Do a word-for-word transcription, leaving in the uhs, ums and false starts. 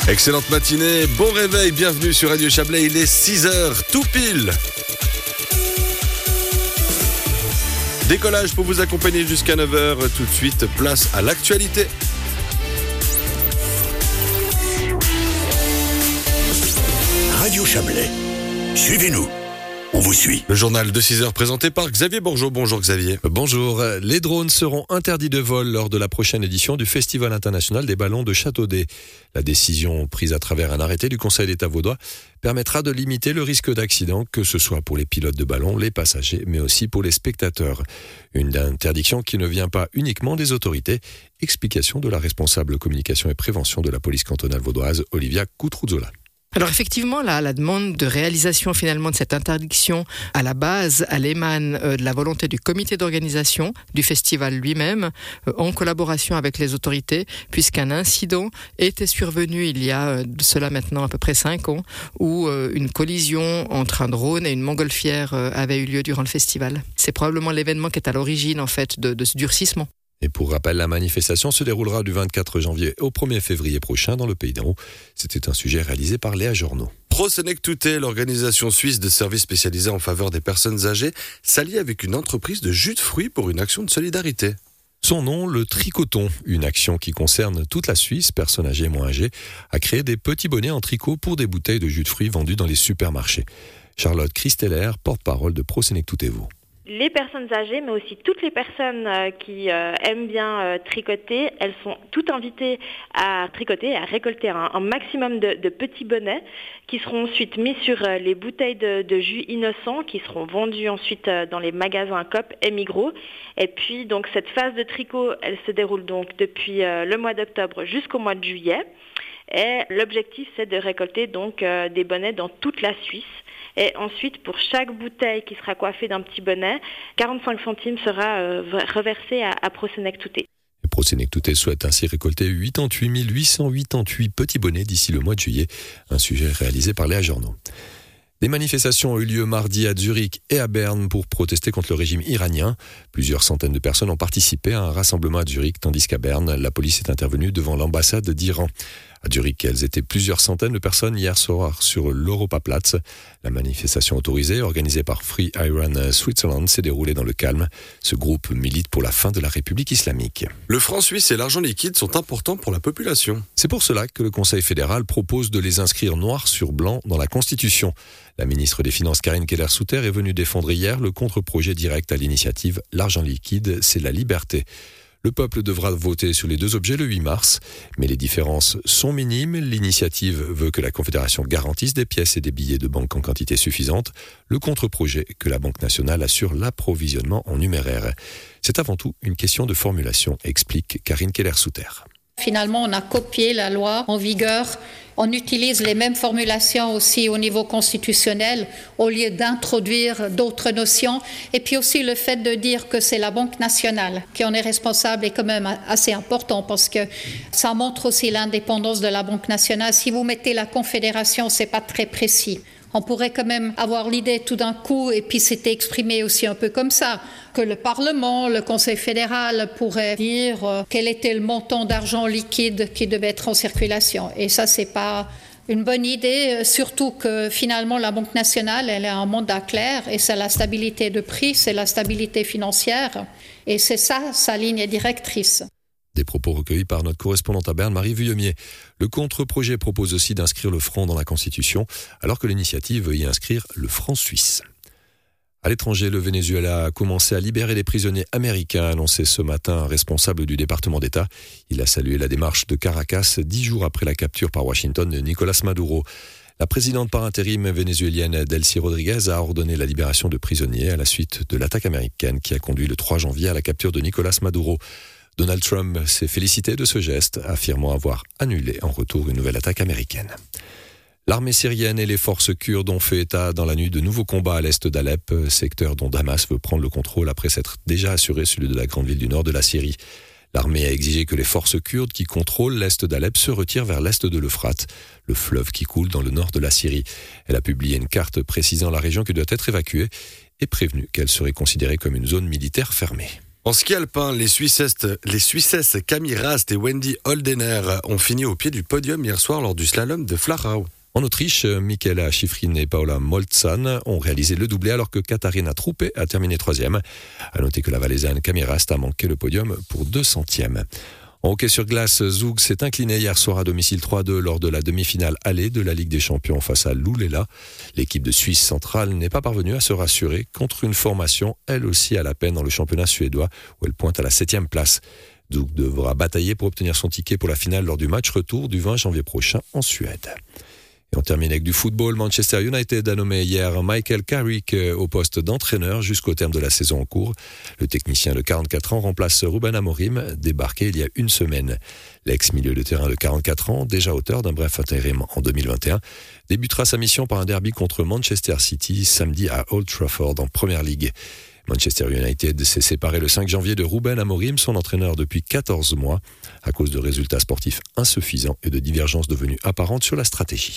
Excellente matinée, bon réveil, bienvenue sur Radio Chablais, il est six heures tout pile. Décollage pour vous accompagner jusqu'à neuf heures, tout de suite, place à l'actualité. Radio Chablais, suivez-nous. On vous suit. Le journal de six heures présenté par Xavier Bourgeot. Bonjour Xavier. Bonjour. Les drones seront interdits de vol lors de la prochaine édition du Festival international des ballons de Châteaudet. La décision prise à travers un arrêté du Conseil d'État vaudois permettra de limiter le risque d'accident, que ce soit pour les pilotes de ballons, les passagers, mais aussi pour les spectateurs. Une interdiction qui ne vient pas uniquement des autorités. Explication de la responsable communication et prévention de la police cantonale vaudoise, Olivia Coutrouzzola. Alors effectivement, la, la demande de réalisation finalement de cette interdiction, à la base, elle émane euh, de la volonté du comité d'organisation du festival lui-même, euh, en collaboration avec les autorités, puisqu'un incident était survenu il y a euh, de cela maintenant à peu près cinq ans, où euh, une collision entre un drone et une montgolfière euh, avait eu lieu durant le festival. C'est probablement l'événement qui est à l'origine en fait de, de ce durcissement. Et pour rappel, la manifestation se déroulera du vingt-quatre janvier au premier février prochain dans le Pays d'Hérault. C'était un sujet réalisé par Léa Journeau. ProSenectute, l'organisation suisse de services spécialisés en faveur des personnes âgées, s'allie avec une entreprise de jus de fruits pour une action de solidarité. Son nom, le Tricoton, une action qui concerne toute la Suisse, personnes âgées et moins âgées, a créé des petits bonnets en tricot pour des bouteilles de jus de fruits vendues dans les supermarchés. Charlotte Christeller, porte-parole de ProSenectute Evo. Les personnes âgées, mais aussi toutes les personnes euh, qui euh, aiment bien euh, tricoter, elles sont toutes invitées à tricoter, à récolter un, un maximum de, de petits bonnets qui seront ensuite mis sur euh, les bouteilles de, de jus innocent qui seront vendues ensuite euh, dans les magasins Coop et Migros. Et puis donc cette phase de tricot, elle se déroule donc depuis euh, le mois d'octobre jusqu'au mois de juillet. Et l'objectif, c'est de récolter donc euh, des bonnets dans toute la Suisse. Et ensuite, pour chaque bouteille qui sera coiffée d'un petit bonnet, quarante-cinq centimes sera euh, reversé à, à ProSenecTute. ProSenecTute souhaite ainsi récolter quatre-vingt-huit mille huit cent quatre-vingt-dix-huit petits bonnets d'ici le mois de juillet. Un sujet réalisé par Léa Journeau. Des manifestations ont eu lieu mardi à Zurich et à Berne pour protester contre le régime iranien. Plusieurs centaines de personnes ont participé à un rassemblement à Zurich, tandis qu'à Berne, la police est intervenue devant l'ambassade d'Iran. À Zurich, elles étaient plusieurs centaines de personnes hier soir sur l'Europaplatz. La manifestation autorisée, organisée par Free Iran Switzerland, s'est déroulée dans le calme. Ce groupe milite pour la fin de la République islamique. Le franc suisse et l'argent liquide sont importants pour la population. C'est pour cela que le Conseil fédéral propose de les inscrire noir sur blanc dans la Constitution. La ministre des Finances Karin Keller-Sutter est venue défendre hier le contre-projet direct à l'initiative « L'argent liquide, c'est la liberté ». Le peuple devra voter sur les deux objets le huit mars, mais les différences sont minimes. L'initiative veut que la Confédération garantisse des pièces et des billets de banque en quantité suffisante. Le contre-projet, que la Banque nationale assure l'approvisionnement en numéraire. C'est avant tout une question de formulation, explique Karin Keller-Sutter. Finalement, on a copié la loi en vigueur. On utilise les mêmes formulations aussi au niveau constitutionnel au lieu d'introduire d'autres notions. Et puis aussi le fait de dire que c'est la Banque nationale qui en est responsable est quand même assez important parce que ça montre aussi l'indépendance de la Banque nationale. Si vous mettez la Confédération, c'est pas très précis. On pourrait quand même avoir l'idée tout d'un coup, et puis c'était exprimé aussi un peu comme ça, que le Parlement, le Conseil fédéral pourrait dire euh, quel était le montant d'argent liquide qui devait être en circulation. Et ça, c'est pas une bonne idée, surtout que finalement la Banque nationale, elle a un mandat clair, et c'est la stabilité de prix, c'est la stabilité financière, et c'est ça sa ligne directrice. Des propos recueillis par notre correspondante à Berne, Marie Vuillemier. Le contre-projet propose aussi d'inscrire le franc dans la Constitution, alors que l'initiative veut y inscrire le franc suisse. À l'étranger, le Venezuela a commencé à libérer les prisonniers américains, a annoncé ce matin un responsable du département d'État. Il a salué la démarche de Caracas, dix jours après la capture par Washington de Nicolás Maduro. La présidente par intérim vénézuélienne Delcy Rodriguez a ordonné la libération de prisonniers à la suite de l'attaque américaine qui a conduit le trois janvier à la capture de Nicolás Maduro. Donald Trump s'est félicité de ce geste, affirmant avoir annulé en retour une nouvelle attaque américaine. L'armée syrienne et les forces kurdes ont fait état dans la nuit de nouveaux combats à l'est d'Alep, secteur dont Damas veut prendre le contrôle après s'être déjà assuré celui de la grande ville du nord de la Syrie. L'armée a exigé que les forces kurdes qui contrôlent l'est d'Alep se retirent vers l'est de l'Euphrate, le fleuve qui coule dans le nord de la Syrie. Elle a publié une carte précisant la région qui doit être évacuée et prévenu qu'elle serait considérée comme une zone militaire fermée. En ski alpin, les Suissesses, les Suissesses Camille Rast et Wendy Holdener ont fini au pied du podium hier soir lors du slalom de Flachau. En Autriche, Michaela Schifrin et Paola Molzan ont réalisé le doublé alors que Katharina Truppe a terminé troisième. À noter que la Valaisanne Camille Rast a manqué le podium pour deux centièmes. En hockey sur glace, Zug s'est incliné hier soir à domicile trois à deux lors de la demi-finale allée de la Ligue des Champions face à Luleå. L'équipe de Suisse centrale n'est pas parvenue à se rassurer contre une formation, elle aussi à la peine dans le championnat suédois, où elle pointe à la septième place. Zug devra batailler pour obtenir son ticket pour la finale lors du match retour du vingt janvier prochain en Suède. Et on termine avec du football. Manchester United a nommé hier Michael Carrick au poste d'entraîneur jusqu'au terme de la saison en cours. Le technicien de quarante-quatre ans remplace Ruben Amorim, débarqué il y a une semaine. L'ex-milieu de terrain de quarante-quatre ans, déjà auteur d'un bref intérim en deux mille vingt et un, débutera sa mission par un derby contre Manchester City samedi à Old Trafford en Premier League. Manchester United s'est séparé le cinq janvier de Ruben Amorim, son entraîneur depuis quatorze mois, à cause de résultats sportifs insuffisants et de divergences devenues apparentes sur la stratégie.